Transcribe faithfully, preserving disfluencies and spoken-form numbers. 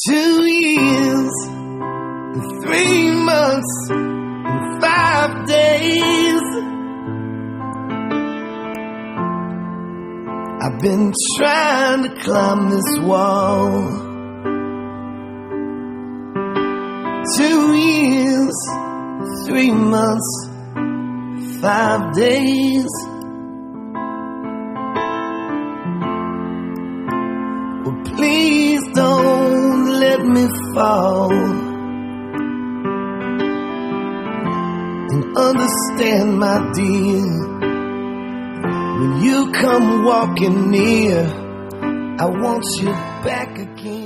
Two years, and three months, and five days. I've been trying to climb this wall. Two years, three months, five days. Well, please don't let me fall, and understand, my dear, when you come walking near, I want you back again.